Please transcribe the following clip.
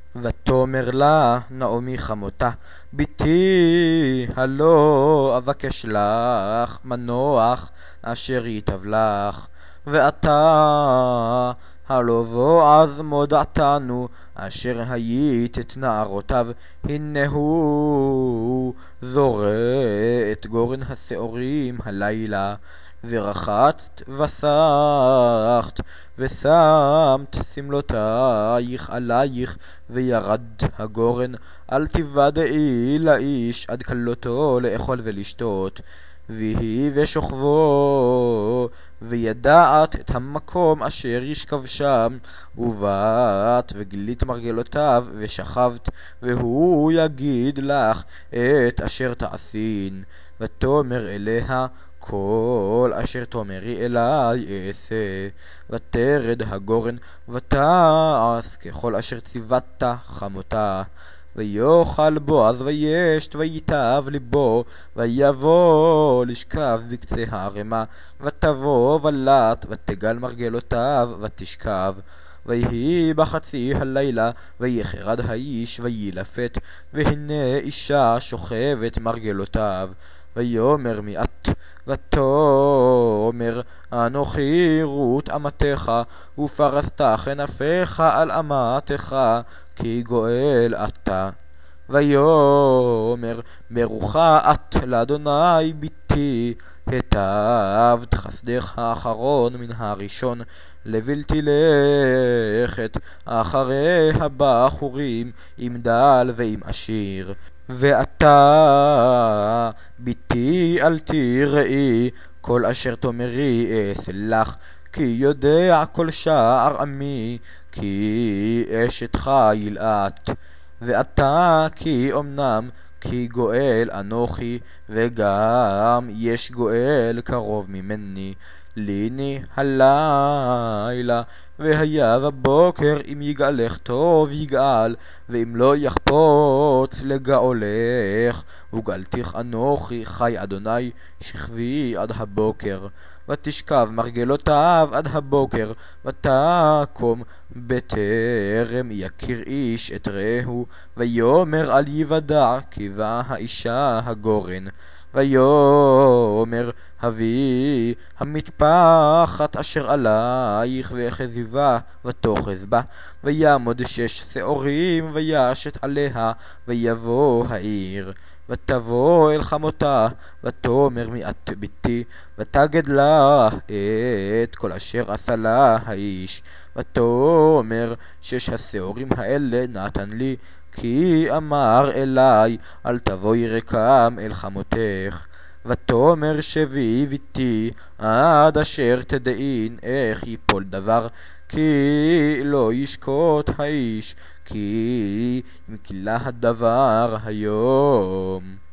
ותאמר לה נעמי חמותה, בתי הלא אבקש לך מנוח אשר ייטב לך, ועתה הלא בועז מודעתנו אשר היית את נערותיו, הנה הוא זורע את גורן השעורים הלילה, ורחצת וסחת ושמת שמלותייך עלייך, וירד הגורן. אל תוודעי לאיש עד כלותו לאכול ולשתות, ויהי ושוכבו, וידעת את המקום אשר ישכב שם, ובאת וגילית מרגלותיו ושכבת, והוא יגיד לך את אשר תעשין. ותאמר אליה, כל אשר תאמרי אלי אעשה. ותרד הגורן ותעש ככל אשר ציוותה חמותה. ויאכל בועז וישת וייטב ליבו, ויבוא לשכב בקצה הערמה, ותבוא ולט ותגל מרגלותיו ותשכב. ויהי בחצי הלילה, ויחרד האיש וילפת, והנה אישה שוכבת מרגלותיו. ויאמר מי את? ותאמר אנוכי רות אמתך, ופרסת כנפיך על אמתך, כי גואל אתה. ויאמר ברוכה את לאדוני בתי, היטבת חסדך האחרון מן הראשון, לבלתי לכת אחרי הבחורים עם דל ועם עשיר. ועתה בתי אל תראי, כל אשר תאמרי אעשה לך, כי יודע כל שער עמי, כי אשת חיל את. ועתה כי אמנם כי גואל אנוכי, וגם יש גואל קרוב ממני. ליני הלילה, והיה בבוקר, אם יגאלך טוב יגאל, ואם לא יחפוץ לגאולך. וגאלתיך אנוכי חי אדוני, שכבי עד הבוקר. ותשכב מרגלותיו עד הבוקר, ותקום בטרם יכיר איש את רעהו. ויאמר אל יוודע כי באה האישה הגורן. ויאמר הביא המטפחת אשר עלייך ואחזי בה ותאחז בה, ויעמוד 6 שעורים וישת עליה, ויבוא העיר. ותבוא אל חמותה, ותאמר מי את בתי, ותגד לה את כל אשר עשה לה האיש. ותאמר 6 השעורים האלה נתן לי, כי אמר אלי אל תבואי ריקם אל חמותך. ותאמר שבי בתי עד אשר תדעין איך יפול דבר, כי לא ישקוט האיש, כי אם כלה הדבר היום.